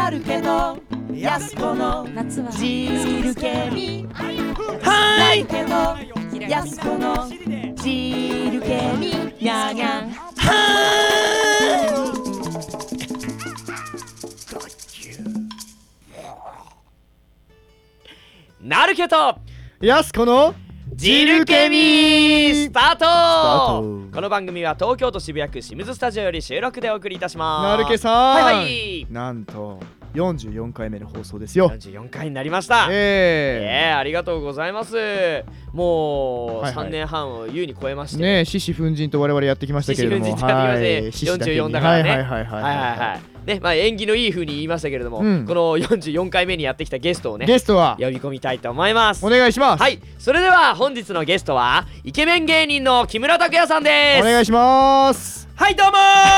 なるけどやすこの夏は汁気にはーいけどやすこの汁気ににゃにゃんなるけどやすこの汁気ミスタートートこの番組は東京都渋谷区清水スタジオより収録でお送りいたします。 なるけさん、 はいはい、 なんと44回目の放送ですよ。 44回になりました。ありがとうございます。もう3年半を優に超えましてね、獅子奮陣と我々やってきましたけれども、 44だからね。 はいね、まあ縁起のいい風に言いましたけれども、この44回目にやってきたゲストをね、 ゲストは呼び込みたいと思います。 お願いします。 はい、それでは本日のゲストはイケメン芸人の木村拓哉さんです。 お願いします。 はいどうも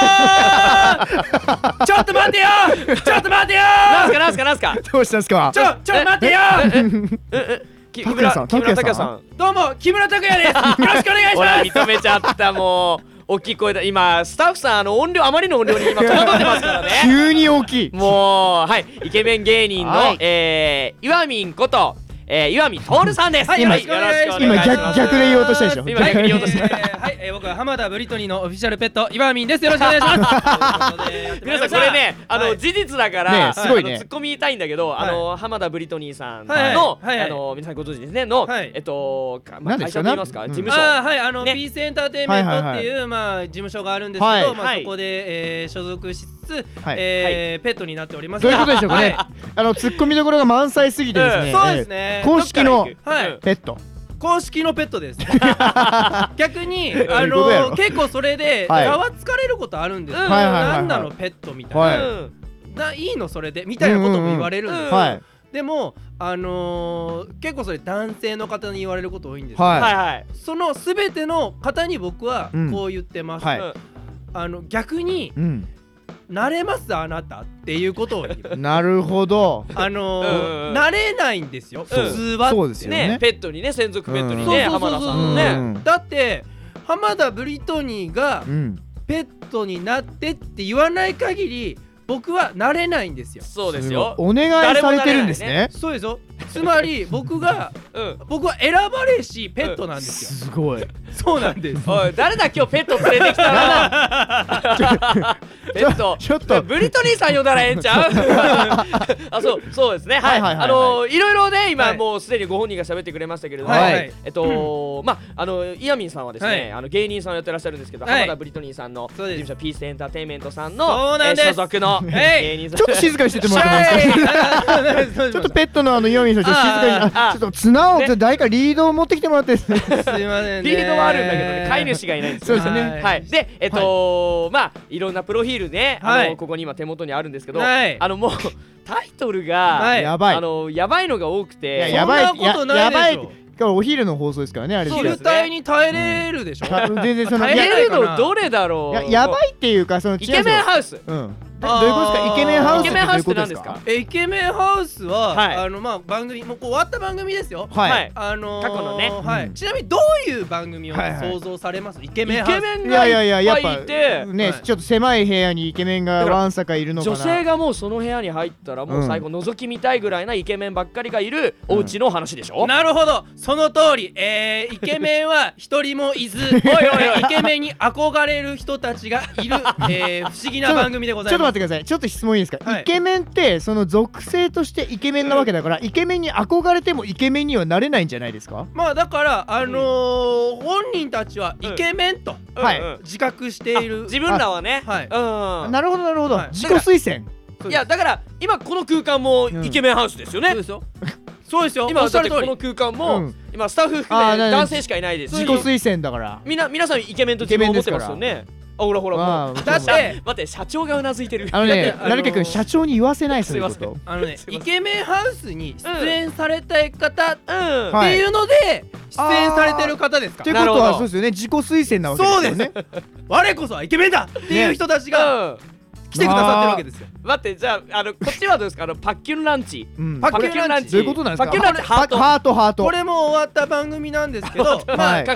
ーちょっと待ってよちょっと待ってよなんすかどうしたんですか。 ちょっと待ってよ木村拓哉さん、 どうも木村拓哉ですよろしくお願いします。 ほら認めちゃった。もう大きい声だ。今スタッフさん音量あまりの音量に今戸惑ってますからね急に大きい。 もうはい、イケメン芸人の、岩民こと岩見徹さんです。 はいよろしくお願いします。 今逆で言おうとしたでしょ。 今逆で言おうとしたはい、僕は浜田ブリトニーのオフィシャルペット岩民です。よろしくお願いします皆さんこれね、事実だからすごいね突っ込みたいんだけど、浜田ブリトニーさんの皆さんご存知ですねの会社と言いますか、事務所、 はいピースエンターテインメントっていう事務所があるんですけど、そこで所属しつつペットになっております。 どういうことでしょうかね。突っ込みどころが満載すぎてですね。 そうですね。 公式のペット。 公式のペットです。逆に結構それでざわつかれることあるんですよ。なんなのペットみたいな。いいのそれでみたいなことも言われるんですよ。でも結構それ男性の方に言われること多いんですけど、その全ての方に僕はこう言ってます。逆に慣れますあなたっていうことを言う。 なるほど。 慣れないんですよ普通は。 そうですよね。 ペットにね、専属ペットにね、浜田さんのね。 だって浜田ブリトニーがペットになってって言わない限り僕は慣れないんですよ。 そうですよ。 お願いされてるんですね。 そうですよ。つまり僕は選ばれしペットなんですよ。すごい。 そうなんです。 おい、誰だ今日ペット連れてきたのペットちょっとブリトニーさん呼んだらええんちゃうそうですね。はい、いろいろね今もうすでにご本人が喋ってくれましたけれども、イヤミンさんはですね芸人さんをやってらっしゃるんですけど、浜田ブリトニーさんの事務所ピースエンターテインメントさんの所属の芸人さん。 ちょっと静かにしててもらってもいいですか。ちょっとペットのイヤミンさんちょっと静かに、ちょっと綱を誰かリードを持ってきてもらって。すいません。 リードはあるんだけどね、飼い主がいないんですよ。 そうですね。 はい。でいろんなプロフィールね、ここに今手元にあるんですけど、もうタイトルがやばいやばいのが多くて、 やばいやばい。 お昼の放送ですからね、あれ。 昼帯に耐えれるでしょ。 全然その耐えれるのどれだろう。 やばいっていうかそのイケメンハウス。 どういうことですか。イケメンハウスって何ですか。 イケメンハウスは番組もう終わった番組ですよ。 過去のね。 ちなみにどういう番組を想像されます。イケメンハウス。 イケメンがいっぱいいてね、ちょっと狭い部屋にイケメンがわんさかいるのかな。 女性がもうその部屋に入ったらもう最後覗き見たいぐらいなイケメンばっかりがいるお家の話でしょ。 なるほど、その通り。イケメンは一人もいず、イケメンに憧れる人たちがいる不思議な番組でございます。 ちょっと待ってください。ちょっと質問いいですか。イケメンってその属性としてイケメンなわけだから、イケメンに憧れてもイケメンにはなれないんじゃないですか。 まあだから本人たちはイケメンと自覚している。 自分らはね。 なるほどなるほど。自己推薦。 いやだから今この空間もイケメンハウスですよね。 そうですよ。 今だってこの空間も今スタッフ含め男性しかいないですし、 自己推薦だから皆さんイケメンと自分を持ってますよね。ほらもうだって待って社長がうなずいてる。 なるけくん社長に言わせない。そういうこと。 イケメンハウスに出演されたい方っていうので出演されてる方ですか。 ってことはそうですよね。自己推薦なわけですよね。 我こそはイケメンだっていう人たちが来てくださってるわけですよ。 待ってじゃあこっちはどうですかパッキュンランチ。 パッキュンランチどういうことなんですか？ パッキュンランチハート。 これも終わった番組なんですけど、まあ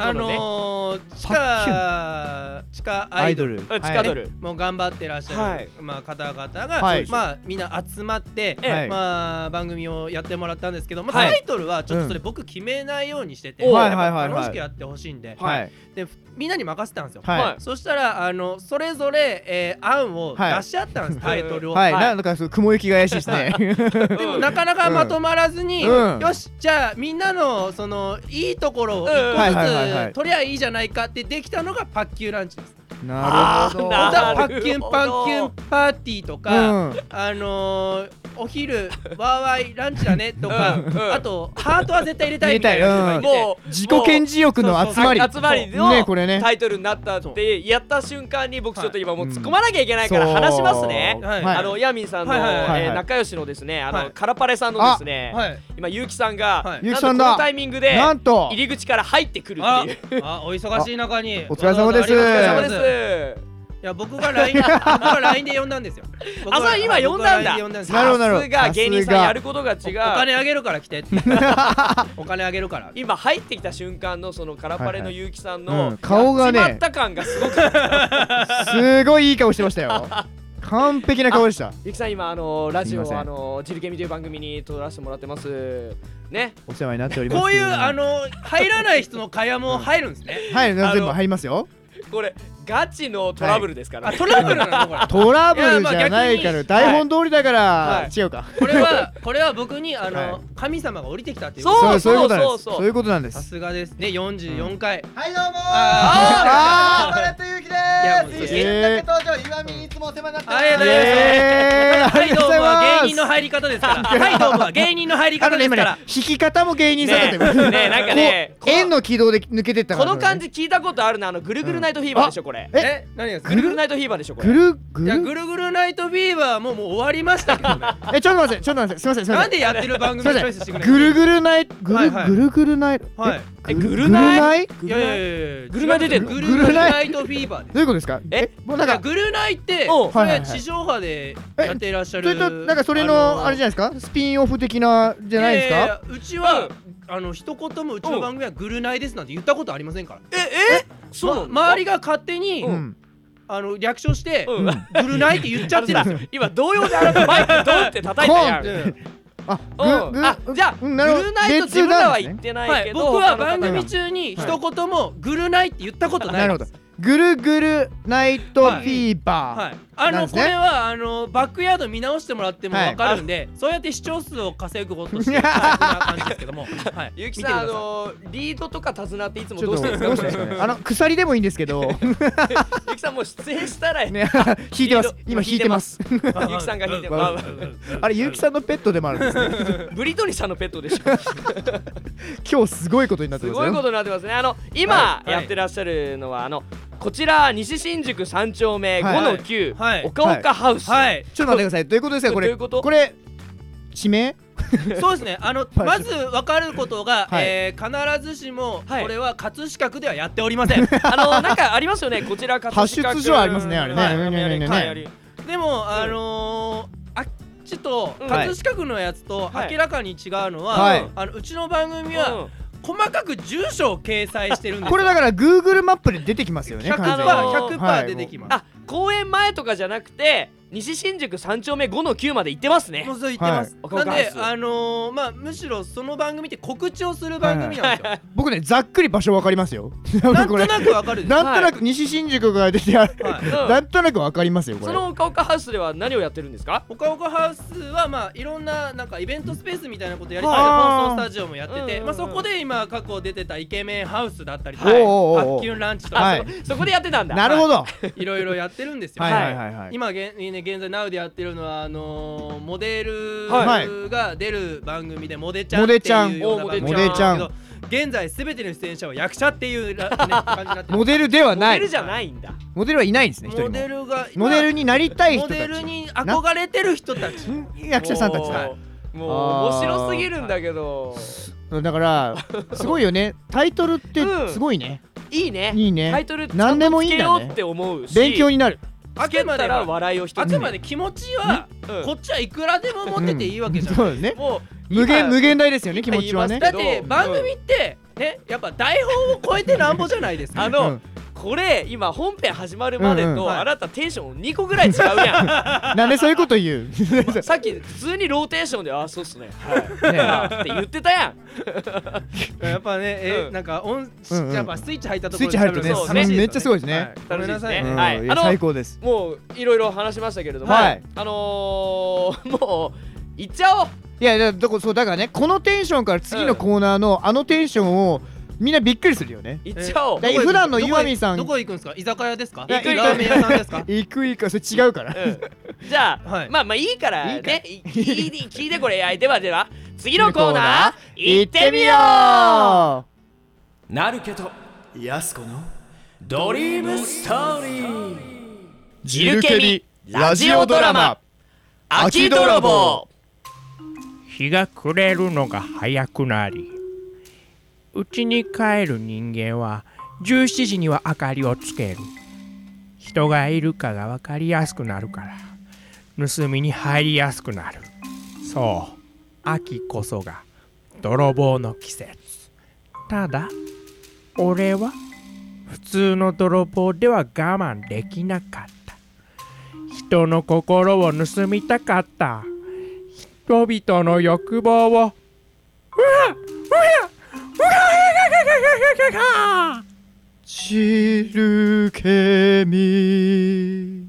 地下アイドル、 地下ドルもう頑張ってらっしゃるまあ方々がまあみんな集まってまあ番組をやってもらったんですけど、まあタイトルはちょっとそれ僕決めないようにしてて、楽しくやってほしいんで、でみんなに任せたんですよ。そしたらそれぞれ案を出し合ったんです、タイトルを。 なんか雲行きが怪しいですね。 でもなかなかまとまらずに、よしじゃあみんなのそのいいところを1個ずつ取りゃいいじゃないかってできたのがパッキュランチです。 なるほど。 パッキュンパーティーとか、お昼ワーワイランチだねとか、あとハートは絶対入れたいみたいな、 もう自己顕示欲の集まりのタイトルになったってやった瞬間に、僕ちょっと今もう突っ込まなきゃいけないから話しますね。ヤミンさんの仲良しのですね、カラパレさんのですね、今ゆうきさんがなんとこのタイミングで入り口から入ってくるっていう。 お忙しい中にお疲れ様です。 お疲れ様です。いや僕が LINE で呼んだんですよ。 あ、そう今呼んだんだ。さすが芸人さんやることが違う。 お金あげるから来てって。お金あげるから。 今入ってきた瞬間のそのカラパレのゆうきさんの顔がね、 やっちまった感がすごくすごいいい顔してましたよ。完璧な顔でした。 ゆきさん今ラジオジルケミという番組に撮らせてもらってますね。 お世話になっております。 こういう入らない人の会話も入るんですね。 はい、全部入りますよ。 これガチのトラブルですからね。 トラブルなのこれ。 トラブルじゃないから、台本通りだから違うか。 これは僕に神様が降りてきたっていう。 そういうことなんです。 さすがですね。44回。 はいどうもー。バレットゆうきでーす。だけ登場岩見いつもお世話になってます。 はいどうもは芸人の入り方ですから。はいどうもは芸人の入り方ですから。 弾き方も芸人さんだって。 ねなんかね円の軌道で抜けてった。 この感じ聞いたことあるな。ぐるぐるナイトフィーバーでしょこれ。 何がぐるぐるナイトフィーバーでしょこれ。 ぐるぐるナイトフィーバーはもう終わりましたけどね。 ちょっと待ってすみませんすみません。 なんでやってる番組チョイスしてくれる。 ぐるぐるナイトぐるぐるナイト。 ぐるナイ。 いやぐるナイ出てる。 ぐるぐるナイトフィーバー。 どういうことですか。 もうなんかぐるナイってそれ地上波でやっていらっしゃる。 それとなんかそれのあれじゃないですか。スピンオフ的なじゃないですか。 うちは一言もうちの番組はぐるナイですなんて言ったことありませんから。そう周りが勝手に略称してぐるナイって言っちゃってるんですよ。 今同様でマイクドンって叩いたやん。じゃあぐるナイと自分らは言ってないけど、 僕は番組中に一言もぐるナイって言ったことないです。 ぐるぐるナイトフィーバー。 これはバックヤード見直してもらっても分かるんで、そうやって視聴数を稼ぐことしてこんな感じですけども。 ゆきさんリードとか手綱っていつもどうしてるんですか。鎖でもいいんですけど。 ゆきさんもう出演したら弾いてます。今弾いてます。 ゆきさんが弾いてます。 あれゆきさんのペットでもあるんですね。 ブリトニーさんのペットでしょ。 今日すごいことになってます。 すごいことになってますね。今やってらっしゃるのはこちら西新宿3丁目 5-9 岡岡ハウス。 ちょっと待ってください。どういうことですかこれ。これ地名。 そうですね。まず分かることが必ずしもこれは葛飾区ではやっておりません。 なんかありますよねこちら葛飾区。 発出所ありますねあれね。 でもあっちと葛飾区のやつと明らかに違うのはうちの番組は細かく住所を掲載してるんですよ。 これだから Google マップで出てきますよね。 100% 出てきます。 公演前とかじゃなくて西新宿3丁目 5-9 まで行ってますね。 もうそう言ってます。なんでまあむしろその番組って告知をする番組なんですよ。 僕ねざっくり場所わかりますよ。 なんとなくわかる。 なんとなく西新宿が出てある。なんとなくわかりますよこれ。 その岡岡ハウスでは何をやってるんですか。 岡岡ハウスはまあいろんななんかイベントスペースみたいなことやりたい放送スタジオもやってて、まあそこで今過去出てたイケメンハウスだったりとかパッキュンランチとかそこでやってたんだ。 なるほど。 いろいろやってるんですよ。今現在 NOW でやってるのはモデルが出る番組でモデちゃんっていうような番組なんですけど、現在すべての出演者は役者っていう感じになってモデルではない。 モデルじゃないんだ。 モデルはいないんですね。 モデルがモデルになりたい人たち、 モデルに憧れてる人たち、 役者さんたちだ。 もう面白すぎるんだけど。 だからすごいよね。タイトルってすごいね。 いいね。 いいね。 タイトル何でもいいんだね。 って思うし。 勉強になる。 つけたら笑いを一つ。 あくまで気持ちはこっちはいくらでも持ってていいわけじゃん。 そうですね。 もう無限大ですよね、気持ちはね。 だって番組ってね、やっぱ台本を超えてなんぼじゃないですか。 これ今本編始まるまでとあなたテンション2個ぐらい違うやん。なんでそういうこと言う？さっき普通にローテーションでそうっすねって言ってたやん。 やっぱねなんかやっぱスイッチ入ったところで喋るとねめっちゃすごいですね。 ごめんなさいね。 最高です。 もういろいろ話しましたけれども、もういっちゃおう。 いやだからね、このテンションから次のコーナーのあのテンションをみんなびっくりするよね。 行っちゃおう。 普段の岩見さんどこ行くんですか？居酒屋ですか？ラーメン屋さんですか？ 行くそれ違うから。 じゃあまあいいからね、聞いてこれ。では次のコーナー行ってみよう。なるけとやすこのドリームストーリー。 ジルケミラジオドラマ秋泥棒。 日が暮れるのが早くなり、家に帰る人間は17時には明かりをつける。人がいるかが分かりやすくなるから盗みに入りやすくなる。そう、秋こそが泥棒の季節。ただ俺は普通の泥棒では我慢できなかった。人の心を盗みたかった。人々の欲望をジルケミ。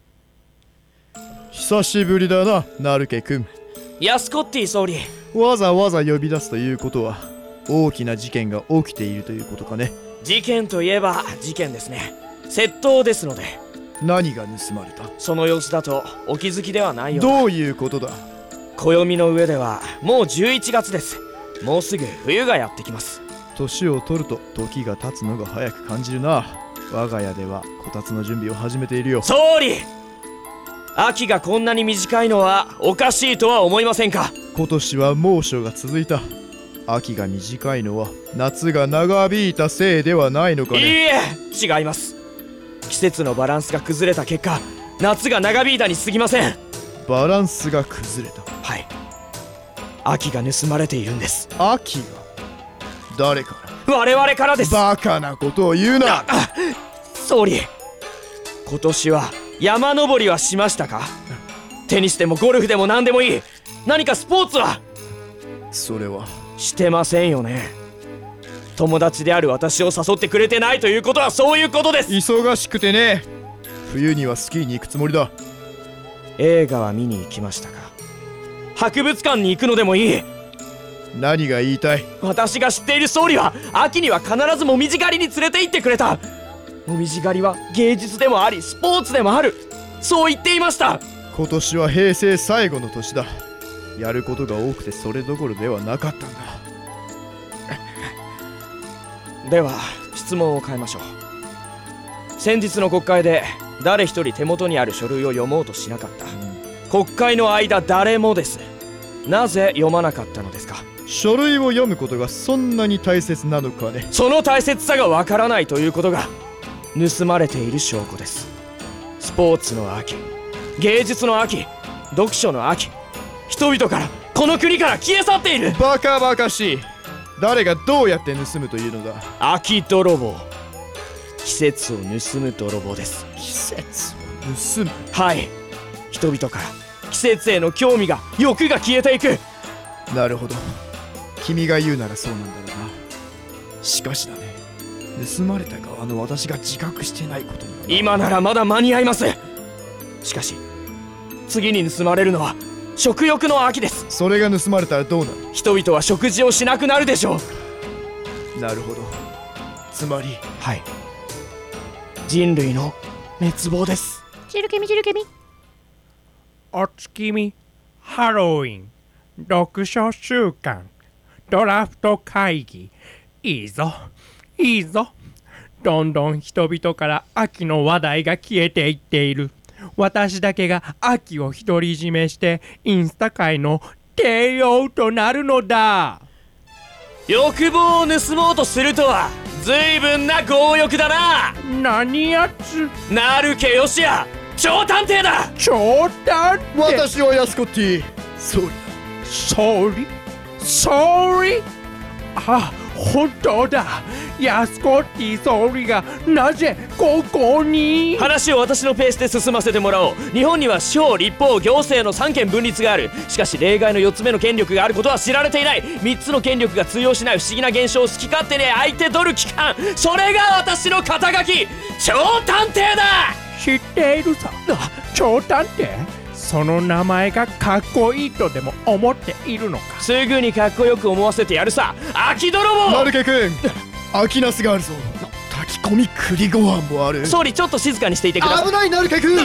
久しぶりだな、ナルケ君。 ヤスコッティ総理。 わざわざ呼び出すということは大きな事件が起きているということかね。 事件といえば事件ですね。窃盗ですので。 何が盗まれた？ その様子だとお気づきではないよ。 どういうことだ？ 暦の上ではもう11月です。もうすぐ冬がやってきます。 年を取ると時が経つのが早く感じるな。我が家ではこたつの準備を始めているよ。 総理、秋がこんなに短いのはおかしいとは思いませんか？ 今年は猛暑が続いた。秋が短いのは夏が長引いたせいではないのかね。 いいえ、違います。季節のバランスが崩れた結果、夏が長引いたに過ぎません。 バランスが崩れた？ はい、秋が盗まれているんです。 秋が？誰から？ 我々からです。 バカなことを言うな。 総理、今年は山登りはしましたか？テニスでもゴルフでも何でもいい。何かスポーツは？ それはしてませんよね。友達である私を誘ってくれてないということはそういうことです。 忙しくてね。冬にはスキーに行くつもりだ。 映画は見に行きましたか？博物館に行くのでもいい。 何が言いたい？ 私が知っている総理は秋には必ずもみじ狩りに連れて行ってくれた。もみじ狩りは芸術でもありスポーツでもある、そう言っていました。 今年は平成最後の年だ。やることが多くてそれどころではなかったんだ。 では質問を変えましょう。先日の国会で誰一人手元にある書類を読もうとしなかった。国会の間誰もです。なぜ読まなかったのですか？ 書類を読むことがそんなに大切なのかね。 その大切さがわからないということが盗まれている証拠です。スポーツの秋、芸術の秋、読書の秋、人々からこの国から消え去っている。 バカバカしい。誰がどうやって盗むというのだ？ 秋泥棒。季節を盗む泥棒です。 季節を盗む？ はい、人々から季節への興味が欲が消えていく。 なるほど、君が言うならそうなんだろうな。しかしだね、盗まれた側の私が自覚してないことには。 今ならまだ間に合います。しかし次に盗まれるのは食欲の秋です。 それが盗まれたらどうなる？ 人々は食事をしなくなるでしょう。なるほど、つまりはい、人類の滅亡です。 ジルケミジルケミ。 お月見、ハロウィン、読書週間、ドラフト会議。いいぞいいぞ。どんどん人々から秋の話題が消えていっている。私だけが秋を独り占めしてインスタ界の帝王となるのだ。 欲望を盗もうとするとは随分な強欲だな。 何やつ？ なるけよしや、 超探偵だ。 超探偵。 私はヤスコッティ総理だ。 総理。あ、本当だ。ヤスコッティ総理がなぜここに。 話を私のペースで進ませてもらおう。日本には司法、立法、行政の3権分立がある。しかし例外の4つ目の権力があることは知られていない。3つの権力が通用しない不思議な現象を好き勝手に相手取る機関、それが私の肩書き、超探偵だ。 知っているさ。超探偵。その名前がかっこいいとでも思っているのか。 すぐにかっこよく思わせてやるさ。空き泥棒。 マルケ君、空きナスがあるぞ。炊き込み栗ご飯もある。 総理、ちょっと静かにしていてください。 危ない、ナルケ君。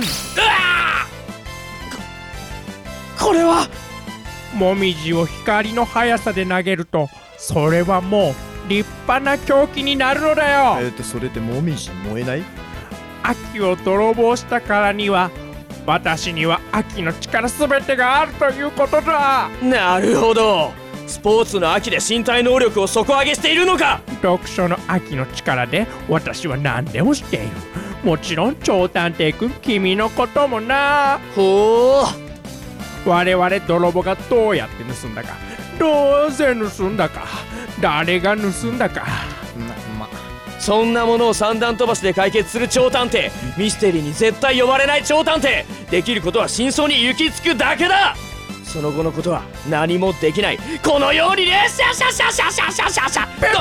これはもみじを光の速さで投げると、それはもう立派な凶器になるのだよ。 それってもみじ燃えない？ 秋を泥棒したからには、私には秋の力すべてがあるということだ。 なるほど。スポーツの秋で身体能力を底上げしているのか。 読書の秋の力で私は何でも知っている。もちろん超探偵くん、君のこともな。 ほう。 我々泥棒がどうやって盗んだか、どうせ盗んだか、誰が盗んだか。 そんなものを三段飛ばしで解決する超探偵、ミステリーに絶対呼ばれない超探偵。できることは真相に行き着くだけだ。その後のことは何もできない。このようにね、シャシャシャシャシャシャシャシャ。 ナ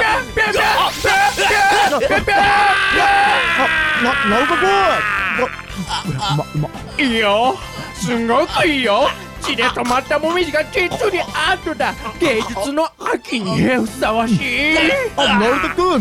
ルカ君。 いいよ、すごくいいよ。血で止まったもみじが実にアートだ。芸術の秋にふさわしい。 ナルカ君。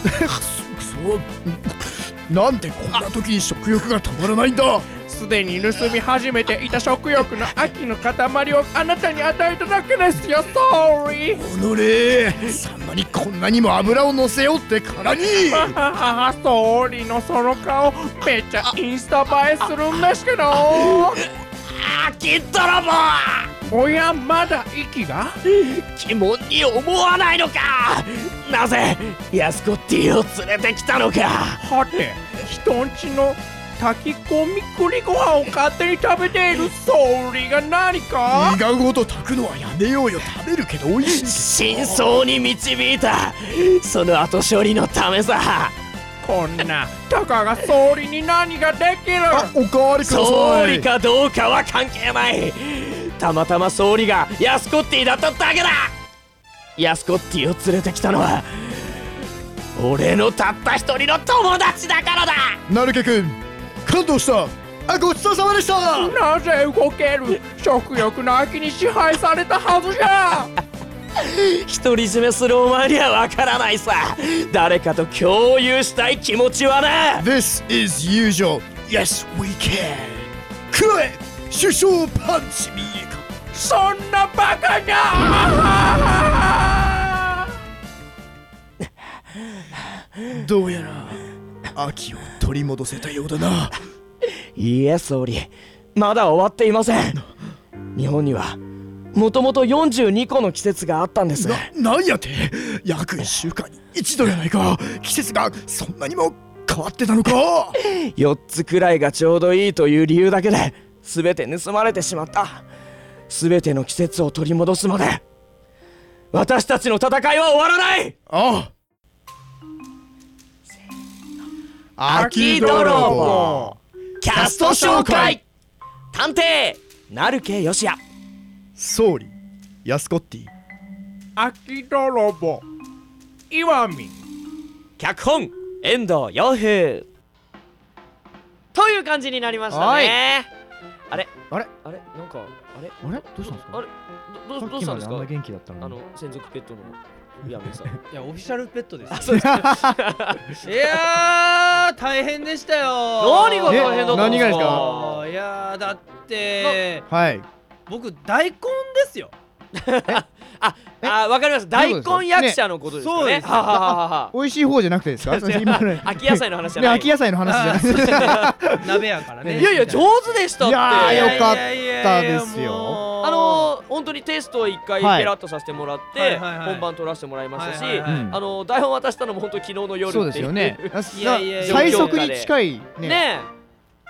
なんでこんな時に食欲が止まらないんだ。 すでに盗み始めていた食欲の秋の塊をあなたに与えただけですよ、ソーリー。 おのれ、サンマにこんなにも油を乗せようってからに。 ソーリーのその顔、めっちゃインスタ映えするんですけど。 秋泥棒。 おや、まだ息が疑問に思わないのか。なぜヤスコッティを連れてきたのか。 はて、人んちの炊き込み栗ご飯を勝手に食べているソーリーが何か。 胃がごと炊くのはやめようよ。食べるけど美味しい。 真相に導いた。その後処理のためさ。 こんなたかが総理に何ができる。 おかわりください。 総理かどうかは関係ない。たまたま総理がヤスコッティだっただけだ。ヤスコッティを連れてきたのは俺のたった一人の友達だからだ。 ナルケ君、感動した。ごちそうさまでした。 なぜ動ける。食欲の秋に支配されたはずじゃ。 独り占めするお前にはわからないさ。誰かと共有したい気持ちはな。 This is usual. Yes, we can. くらえ首相パンチ見えか。 そんなバカな。 どうやら秋を取り戻せたようだな。 いいえ総理、まだ終わっていません。日本にはもともと42個の季節があったんです。 なんやって約1週間に一度やないか。季節がそんなにも変わってたのか。 4つくらいがちょうどいいという理由だけで全て盗まれてしまった。全ての季節を取り戻すまで私たちの戦いは終わらない。 ああ、 秋泥棒キャスト紹介。探偵成家義也。 総理ヤスコッティ。 秋泥棒岩見。 脚本遠藤洋風という感じになりましたね。あれなんかあれどうしたんですか。 あれどうしたんですか。 元気だったのに。 専属ペットの岩見さん。 いや、オフィシャルペットです。 そうですか。 いやー、大変でしたよ。 何が大変だったんですか。 何がですか。 いやー、だってはい。 僕大根ですよ。 わかります。大根役者のことですよね。 そうです。 美味しい方じゃなくてですか。 秋野菜の話じゃない。 秋野菜の話じゃない。 鍋やからね。 いやいや、上手でしたって。 いやー、よかったですよ。 本当にテストを1回ペラッとさせてもらって本番取らせてもらいましたし、台本渡したのも本当昨日の夜。 そうですよね。 いやいや、 最速に近いね。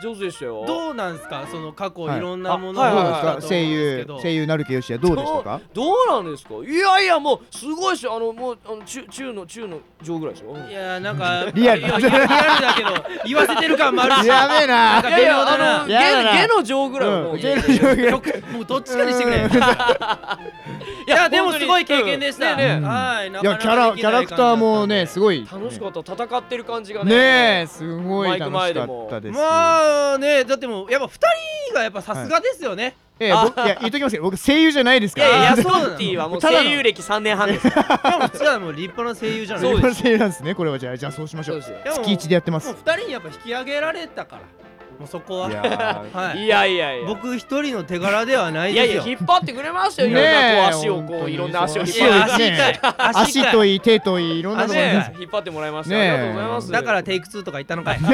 上手でしたよ。 どうなんですか、その過去いろんなものはいどうですか、 があったと思うんですけど、 声優成毛吉也どうでしたか？ どうなんですか。いやいや、もうすごいですよ。もう中の上ぐらいですよ。 いやなんかリアルいやリアルだけど言わせてる感もあるし、 やべえな。 なんか微妙だな。 やだなゲの上ぐらいはもう。 芸能上ぐらいもうどっちかにしてくれ。いやでもすごい経験でした。 ねえねはい。 いやキャラクターもねすごい楽しかった。戦ってる感じがね。 ねえすごい楽しかったです。 まあね、だってもうやっぱ2人がやっぱさすがですよね。 いや言っときますけど僕声優じゃないですから。 いやいや、ヤスコンティはもう声優歴3年半です。 でも違う、もう立派な声優じゃないそうですか。 声優なんですね。これはじゃあそうしましょう。 そうですでも月1でやってますもう。2人にやっぱ引き上げられたから、もうそこは。 いやはい。 いやいやいや。 僕一人の手柄ではないいやですよ。 いや、引っ張ってくれましたよ。いろんねえなこう足をこういろんな足を引っ足張って足痛い。 足といい手といいいろんなところにね引っ張ってもらいました。 ねえありがとうございます。 だからテイク2とか言ったのかい。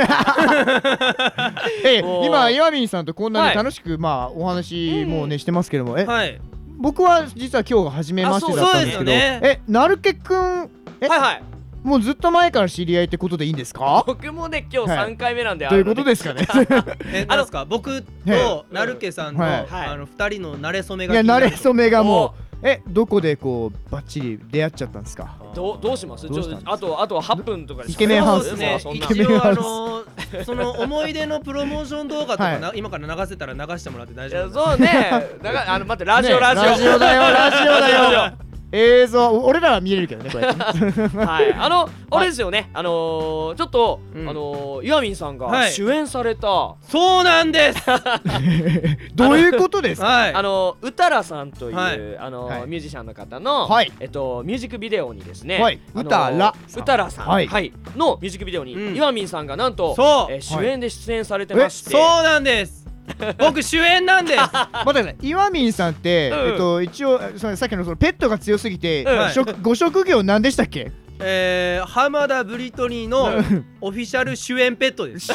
もう今岩見さんとこんなはいに楽しくまあお話もねしてますけどもはい。 僕は実は今日が初めましてだったんですけどあそうですよねなるけくんはいはい。 もうずっと前から知り合いってことでいいんですか？ 僕もね今日はい 3回目なんで。 どういうことですかね？ なんですか、僕となるけさんのはい 2人の馴れ初めがいや慣れそ初めがもうどこでこうバッチリ出会っちゃったんですか？ どうします？ どうしたんですかあとは8分とかでイケメンハウスそうですね。 そんな一イケメンハウス応その思い出のプロモーション動画とかは今から流せたら流してもらって大い丈夫です。 やそうね。だから待ってラジオねラジオラジオだよラジオだよラ映像俺らは見れるけどねこうやってはいあれですよね。ちょっとうんユアミンさんがはい主演されたそうなんです。 どういうことですか？ はい。 うたらさんというはいはいミュージシャンの方のはいミュージックビデオにですね、 はいうたらさんうたらさんはいはいのミュージックビデオにうんユアミンさんがなんとそう主演で出演されてまして、 そうなんです。僕主演なんです。 待ってください岩民さんって一応さっきのそのペットが強すぎてうんご職業何でしたっけ？ 浜田ブリトニーのオフィシャル主演ペットです。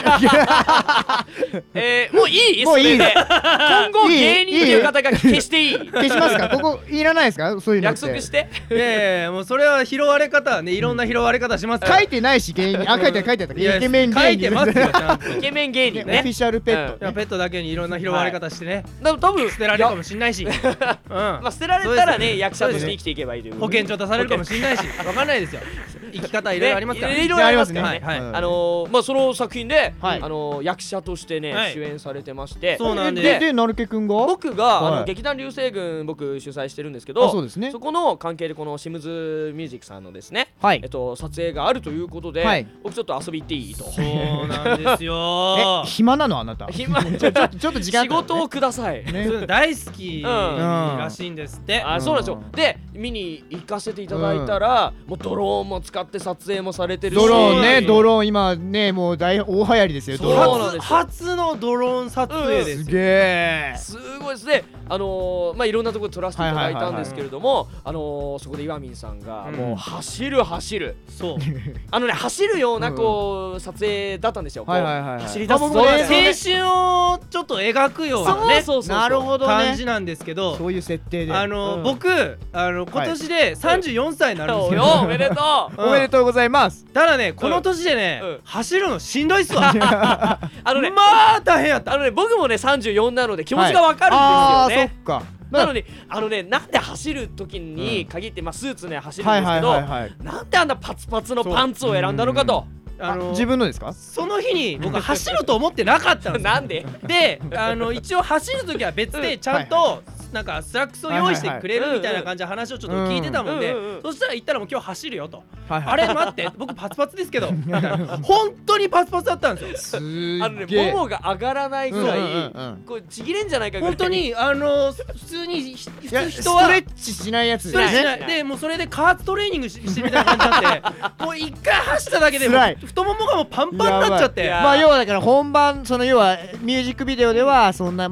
もういいもういいそれで今後いい芸人っていう方が消していい消しますか？ここいらないですか？そういうのって約束してもうそれは拾われ方はね、いろんな拾われ方しますから。 書いてないし芸人書いてあったいやイケメン書芸人いてますよ、ちゃんと。 イケメン芸人オフィね。 シャルペットいやペットだけにいろんな拾われ方してね、 多分捨てられるかもしんないし、 まあ捨てられたらねそうです役者として生きていけばいいという保険証出されるかもしんないし、わかんないですよ。生き方いろいろありますから。 いろいろありますからね。 はいうんまあその作品ではい役者としてねはい主演されてまして、 そうなんです。 でなるけくんが僕がはい劇団流星群僕主催してるんですけあそうど、 ですねそこの関係でこのシムズミュージックさんのですねはい撮影があるということで、 はい僕ちょっと遊び行っていいと。 そうなんですよ。 暇なのあなた暇ちょっと時間仕事をください。 ねそういうの大好きらしいんですって。 そうなんですよ。で見に行かせていただいたら、もうドローンも使って撮影もされてるし、 ドローンねそうドローン今ねもう大流行りですよドそうローンなんですよ初のドローン撮影ですす。 げえすごいですね。まあいろんなところで撮らせていただいたんですけれども、そこで岩民さんがもう走るそう。 走るようなこう撮影だったんですよ。こうはいはいはいはい走り出すぞあ僕もねみたいな青春をちょっと描くようなねそうなるほどね感じなんですけど、 そういう設定で僕今年で34歳になるんですけど、 おめでとう。 おめでとうございますただねこの年でねうん走るのしんどいっすわ。 ままあ大変やった。 僕もね34なので気持ちがわかあーるんですよね。 そっかなのになんで走る時に限ってスーツね走るんはいはいですけど、 はいはいなんであんなパツパツのパンツを選んだのかと。 自分のですか？ その日に僕は走ると思ってなかったんですよ。 なんでで一応走る時は別でちゃんとなんかスラックスを用意してくれるみたいな感じで話をちょっと聞いてたもんで、そしたら言ったらもう今日走るよと。あれ待って僕パツパツですけどみたいな本当にパツパツだったんですよ。 すげえももが上がらないぐらいこうちぎれんじゃないかぐらい。 本当に普通にいやス人はトレッチしないやつストレッチしなねいでもうそれで加圧トレーニングしてるみたいな感じになってもう一回走っただけでも辛いう太ももがもうパンパンになっちゃってやばいまあ要はだから本番その要はミュージックビデオではそんなまあ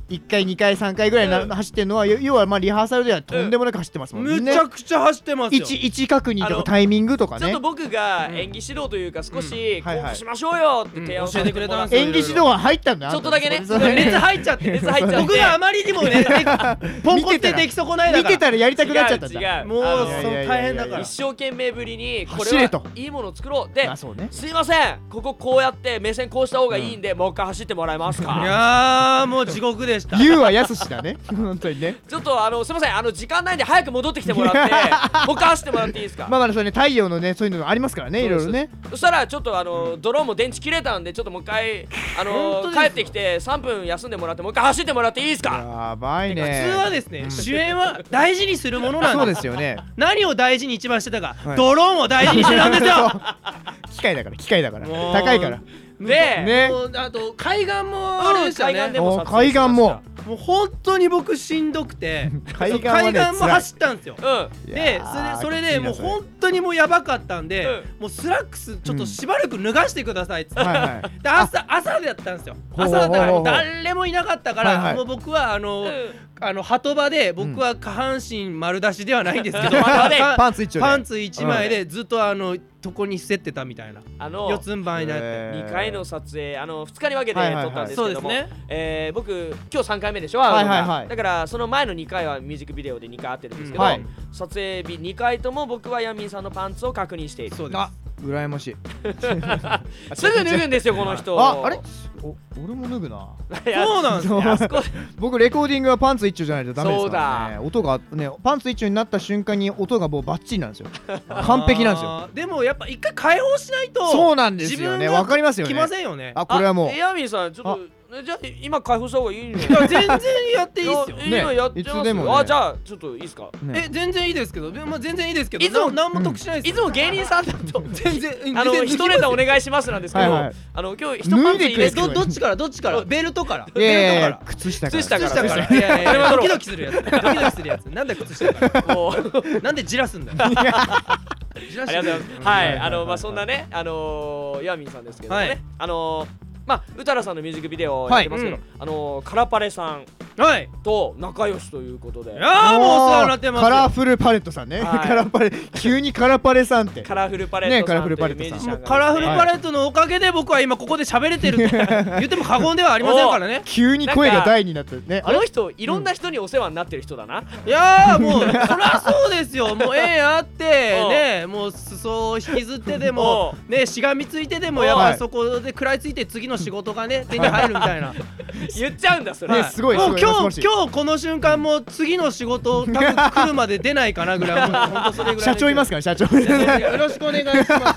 1回2回3回ぐらい走ってるのは要はまあリハーサルではとんでもなく走ってますもんね。 むちゃくちゃ走ってますよ。 位置確認とかタイミングとかね。 ちょっと僕が演技指導というか少しこうしましょうよって提案教えてくれたんですよ。 演技指導は入ったんだよ。 ちょっとだけね熱入っちゃって僕があまりにもねポンコツででき損ないだから見てたらやりたくなっちゃったんだ。 違うもう大変だから一生懸命ぶりにこれはいいものを作ろうで、すいませんこここうやって目線こうした方がいいんでもう一回走ってもらえますか。 いやーもう地獄でした。 言うはやすしだね本当にね。 ちょっとすいません時間ないんで早く戻ってきてもらってもう一回走ってもらっていいですか。 まあまあそれね太陽のねそういうのありますからねいろいろね。 そしたらちょっとドローンも電池切れたんでちょっともう一回帰ってきて3分休んでもらってもう一回走ってもらっていいですか。 やばいね。 普通はですね主演は大事にするものなんです。 そうですよね。 何を大事に一番してたかドローンを大事にしてたんですよ。 機械だから高いからね。 あと海岸もあれですよね。 海岸ももう本当に僕しんどくて海岸も走ったんですよ。でそれでもう本当にもうやばかったんでもうスラックスちょっとしばらく脱がしてくださいっつってで朝だったんですよ。朝だったから誰もいなかったからもう僕は鳩場で僕は下半身丸出しではないんですけどパンツ 1枚でずっと床に伏せてたみたいな四つん這いになって 2回の撮影2日に分けて撮ったんですけども僕今日3回目でしょ。だからその前の2回はミュージックビデオで2回会ってるんですけど撮影日2回とも僕はヤミンさんのパンツを確認している。 そうです。 羨ましいすぐ脱ぐんですよこの人。 あれ俺も脱ぐな。 そうなんですよ。 僕レコーディングはパンツ一丁じゃないとダメですからね。音がねパンツ一丁になった瞬間に音がもうバッチリなんですよ。完璧なんですよ。 でもやっぱ一回解放しないとそうなんですよね。わかりますよね。 来ませんよね。 これはもうヤミンさんちょっとじゃあ今解放した方がいいの。 全然やっていいっすよ。 今やってますよ。じゃあちょっといいですか。 全然いいですけど全然いいですけどいつも何も得しないです。 いつも芸人さんだと全然一ネタお願いしますなんですけど今日一パンツ入れてどっちからベルトから靴下からいやドキドキするやつなんだ靴下からなんでじらすんだよ。 ありがとうございます。はいそんなねヤミンさんですけどね宇多田さんのミュージックビデオやってますけどカラパレさんと仲良しということで。 もうお世話になってます。 カラフルパレットさんね。カラパレ急にカラパレさんってカラフルパレットさんというミュージシャンがカラフルパレットのおかげで僕は今ここで喋れてると言っても過言ではありませんからね。 急に声が大になってね。 あの人いろんな人にお世話になってる人だな。 いやもうそりゃそうですよ。もうあってねもう裾を引きずってでもねしがみついてでもやっぱそこで食らいついて次の仕事がね手に入るみたいな言っちゃうんだそれ。 すごいもう今日この瞬間もう次の仕事多分来るまで出ないかなぐらい本当それぐらい。 社長いますから社長。 よろしくお願いします。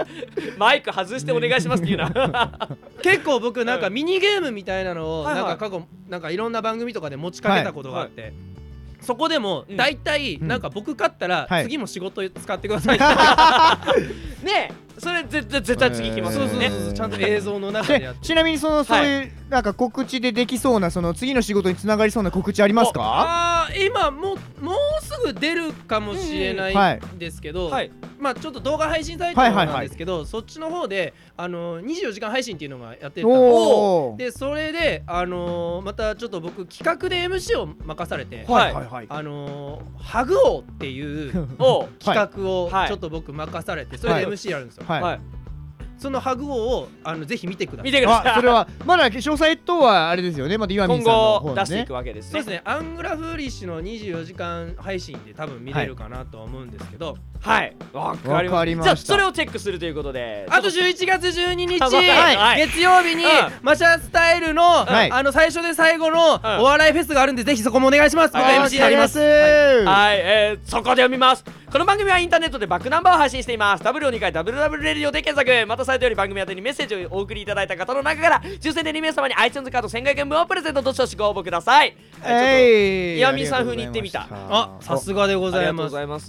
マイク外してお願いしますっていうな。 結構僕なんかミニゲームみたいなのをなんか過去なんかいろんな番組とかで持ちかけたことがあって。そこでも大体なんか僕勝ったら次も仕事使ってくださいねえそれ絶対次来ますよね。 ちゃんと映像の中でやって。 ちなみにそういうなんか告知でできそうなその次の仕事につながりそうな告知ありますか？ 今もうすぐ出るかもしれないんですけどまあちょっと動画配信サイトなんですけどそっちの方で24時間配信っていうのがやってたんです。でそれでまたちょっと僕企画で MC を任されてハグ王っていう企画をちょっと僕任されてそれで MC やるんですよ。そのハグ王をぜひ見てください。 それはまだ詳細とはあれですよね。まだ岩見さんの今後出していくわけですね。 そうですね。アングラフーリッシュの24時間配信で多分見れるかなと思うんですけど。 はいわかりました。じゃあそれをチェックするということであと11月12日月曜日にマシャスタイルの最初で最後のお笑いフェスがあるんでぜひそこもお願いします。 僕 MC やります。 そこで読みます。この番組はインターネットでバックナンバーを配信しています。 W を2回 WW レディオで検索。またサイトより番組宛てにメッセージをお送りいただいた方の中から抽選で2名様に iTunes カード1500円分をプレゼントとしてご応募ください。岩見さん風に言ってみた。 さすがでございます。 ありがとうございます。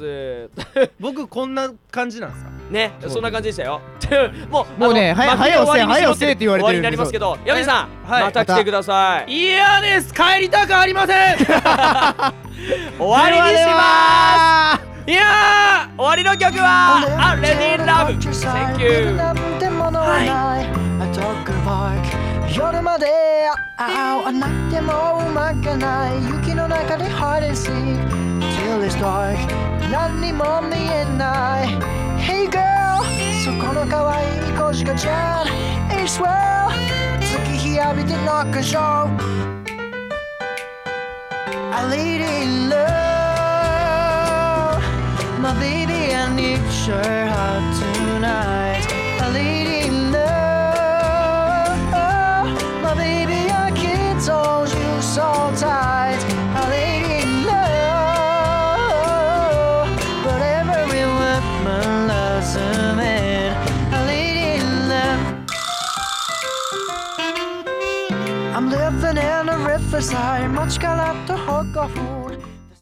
僕こんな感じなんですかね。そんな感じでしたよ。もうね早よせって言われてる終わりになりますけど岩見さんまた来てください。 嫌です。帰りたくありません。 終わりにします。いや終わりの曲はReady Love Thank you。 夜まで会わなくてもうまかない雪の中で hide and seek till it's dark 何にも見えない Hey girl そこの可愛い子しかじゃん It's well 月日浴びてノックショー I really in love My baby I need your heart tonight